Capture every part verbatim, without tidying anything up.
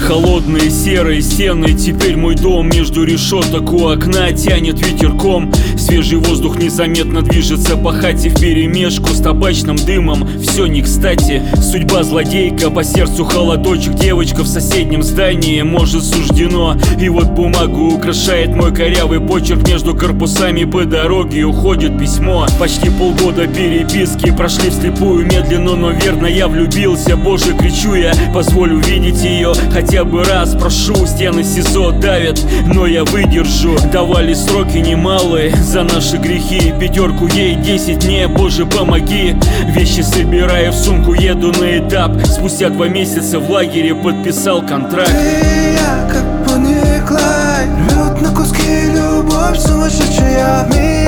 Холодные серые стены, теперь мой дом. Между решеток у окна тянет ветерком. Свежий воздух незаметно движется по хате вперемешку с табачным дымом. Все не кстати, судьба злодейка, по сердцу холодочек. Девочка в соседнем здании, может суждено. И вот бумагу украшает мой корявый почерк. Между корпусами по дороге уходит письмо. Почти полгода переписки прошли вслепую, медленно, но верно я влюбился. Боже, кричу я, позволь увидеть ее хотя бы раз, прошу. Стены СИЗО давят, но я выдержу. Давали сроки немалые за наши грехи. Пятерку ей, десять мне, Боже, помоги. Вещи собираю в сумку, еду на этап. Спустя два месяца в лагере подписал контракт. Ты и я, как Бонни и Клайд, рвет на куски любовь сумасшедшая,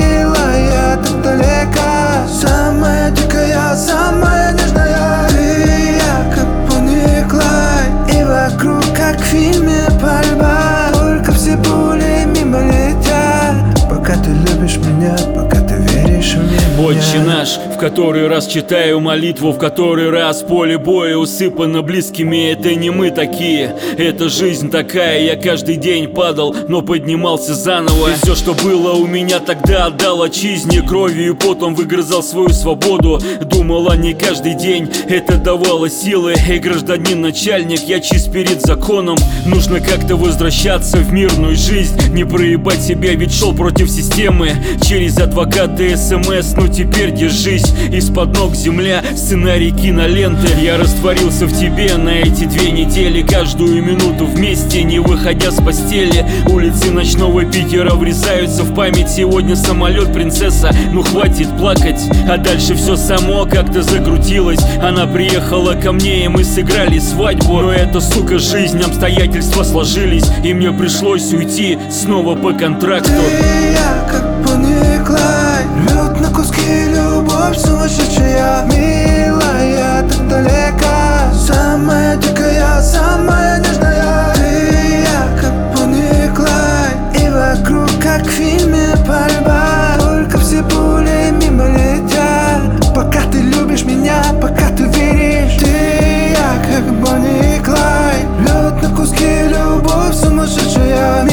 милая, так далека, самая дикая, самая нежная. Ты и я, как Бонни и Клайд, и вокруг, как в фильме, пальба. Только все пули мимо летят, пока ты любишь меня, пока ты веришь в меня. Отче наш, в который раз читаю молитву, в который раз поле боя усыпано близкими. Это не мы такие, это жизнь такая. Я каждый день падал, но поднимался заново. И все, что было у меня тогда, отдал отчизне. Кровью и потом выгрызал свою свободу. Думал о ней каждый день, это давало силы. И гражданин начальник, я чист перед законом. Нужно как-то возвращаться в мирную жизнь, не проебать себя, ведь шел против системы. Через адвоката СМС, ну теперь держись. Из-под ног земля, сценарий киноленты. Я растворился в тебе на эти две недели. Каждую минуту вместе, не выходя с постели. Улицы ночного Питера врезаются в память. Сегодня самолет, принцесса, ну хватит плакать. А дальше все само как-то закрутилось. Она приехала ко мне, и мы сыграли свадьбу. Но эта, сука, жизнь, обстоятельства сложились, и мне пришлось уйти снова по контракту. Ты и я, как Бонни и Клайд, рвет на куски любовь сумасшедшая, милая, так далека, самая дикая, самая нежная. Ты и я, как Бонни и Клайд, и вокруг, как в фильме, пальба. Только все пули мимо летят, пока ты любишь меня, пока ты веришь. Ты и я, как Бонни и Клайд, рвет на куски любовь сумасшедшая,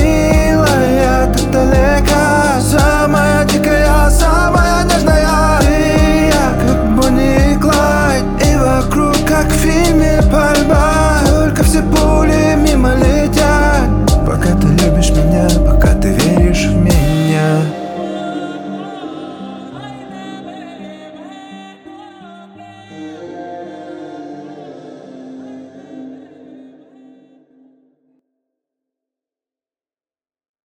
милая, так далека, самая дикая, самая нежная. Ты и я, как Бонни и Клайд, и вокруг, как в фильме, пальба. Только все пули мимо летят, пока ты любишь меня, пока ты веришь в меня.